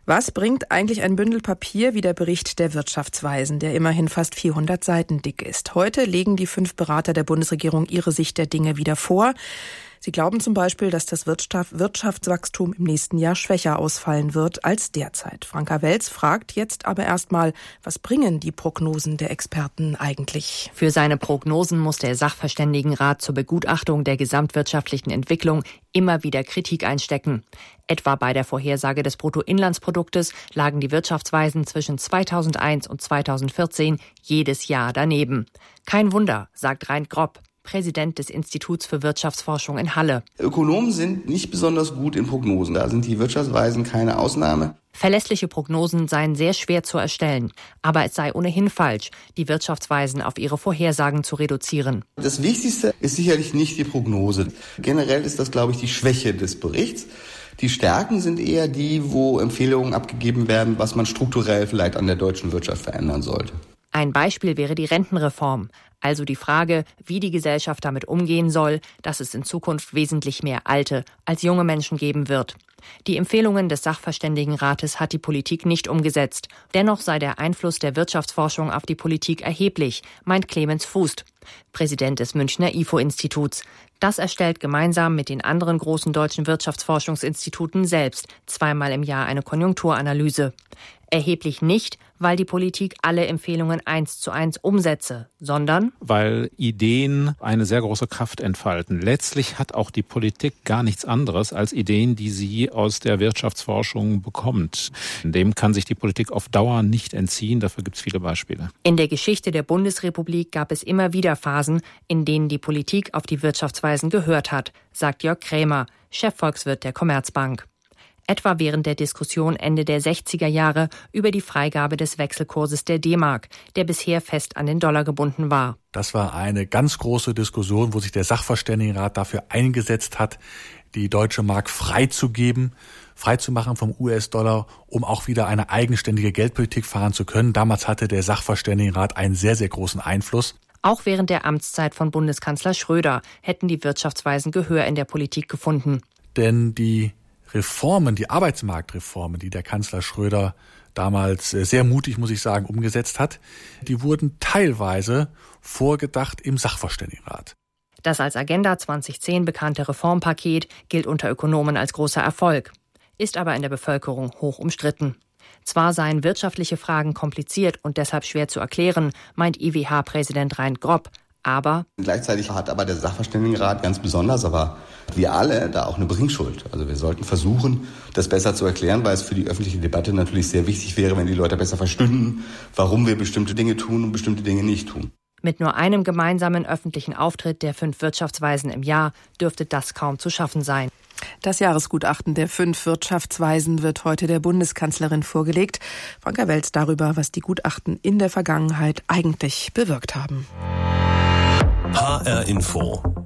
Was bringt eigentlich ein Bündel Papier wie der Bericht der Wirtschaftsweisen, der immerhin fast 400 Seiten dick ist? Heute legen die 5 Berater der Bundesregierung ihre Sicht der Dinge wieder vor. Sie glauben zum Beispiel, dass das Wirtschaftswachstum im nächsten Jahr schwächer ausfallen wird als derzeit. Franka Welz fragt jetzt aber erstmal, was bringen die Prognosen der Experten eigentlich? Für seine Prognosen muss der Sachverständigenrat zur Begutachtung der gesamtwirtschaftlichen Entwicklung immer wieder Kritik einstecken. Etwa bei der Vorhersage des Bruttoinlandsproduktes lagen die Wirtschaftsweisen zwischen 2001 und 2014 jedes Jahr daneben. Kein Wunder, sagt Rein Grob, Präsident des Instituts für Wirtschaftsforschung in Halle. Ökonomen sind nicht besonders gut in Prognosen. Da sind die Wirtschaftsweisen keine Ausnahme. Verlässliche Prognosen seien sehr schwer zu erstellen. Aber es sei ohnehin falsch, die Wirtschaftsweisen auf ihre Vorhersagen zu reduzieren. Das Wichtigste ist sicherlich nicht die Prognose. Generell ist das, glaube ich, die Schwäche des Berichts. Die Stärken sind eher die, wo Empfehlungen abgegeben werden, was man strukturell vielleicht an der deutschen Wirtschaft verändern sollte. Ein Beispiel wäre die Rentenreform, also die Frage, wie die Gesellschaft damit umgehen soll, dass es in Zukunft wesentlich mehr alte als junge Menschen geben wird. Die Empfehlungen des Sachverständigenrates hat die Politik nicht umgesetzt. Dennoch sei der Einfluss der Wirtschaftsforschung auf die Politik erheblich, meint Clemens Fußt, Präsident des Münchner IFO-Instituts. Das erstellt gemeinsam mit den anderen großen deutschen Wirtschaftsforschungsinstituten selbst zweimal im Jahr eine Konjunkturanalyse. Erheblich nicht, weil die Politik alle Empfehlungen 1:1 umsetze, sondern weil Ideen eine sehr große Kraft entfalten. Letztlich hat auch die Politik gar nichts anderes als Ideen, die sie aus der Wirtschaftsforschung bekommt. Dem kann sich die Politik auf Dauer nicht entziehen. Dafür gibt es viele Beispiele. In der Geschichte der Bundesrepublik gab es immer wieder Phasen, in denen die Politik auf die Wirtschaftsweisen gehört hat, sagt Jörg Krämer, Chefvolkswirt der Commerzbank. Etwa während der Diskussion Ende der 60er Jahre über die Freigabe des Wechselkurses der D-Mark, der bisher fest an den Dollar gebunden war. Das war eine ganz große Diskussion, wo sich der Sachverständigenrat dafür eingesetzt hat, die deutsche Mark freizugeben, freizumachen vom US-Dollar, um auch wieder eine eigenständige Geldpolitik fahren zu können. Damals hatte der Sachverständigenrat einen sehr, sehr großen Einfluss. Auch während der Amtszeit von Bundeskanzler Schröder hätten die Wirtschaftsweisen Gehör in der Politik gefunden. Denn die Reformen, die Arbeitsmarktreformen, die der Kanzler Schröder damals sehr mutig, muss ich sagen, umgesetzt hat, die wurden teilweise vorgedacht im Sachverständigenrat. Das als Agenda 2010 bekannte Reformpaket gilt unter Ökonomen als großer Erfolg, ist aber in der Bevölkerung hoch umstritten. Zwar seien wirtschaftliche Fragen kompliziert und deshalb schwer zu erklären, meint IWH-Präsident Rein Grob, aber gleichzeitig hat aber der Sachverständigenrat ganz besonders, aber wir alle da auch eine Bringschuld. Also wir sollten versuchen, das besser zu erklären, weil es für die öffentliche Debatte natürlich sehr wichtig wäre, wenn die Leute besser verstünden, warum wir bestimmte Dinge tun und bestimmte Dinge nicht tun. Mit nur einem gemeinsamen öffentlichen Auftritt der 5 Wirtschaftsweisen im Jahr dürfte das kaum zu schaffen sein. Das Jahresgutachten der 5 Wirtschaftsweisen wird heute der Bundeskanzlerin vorgelegt. Franka Welz darüber, was die Gutachten in der Vergangenheit eigentlich bewirkt haben. HR Info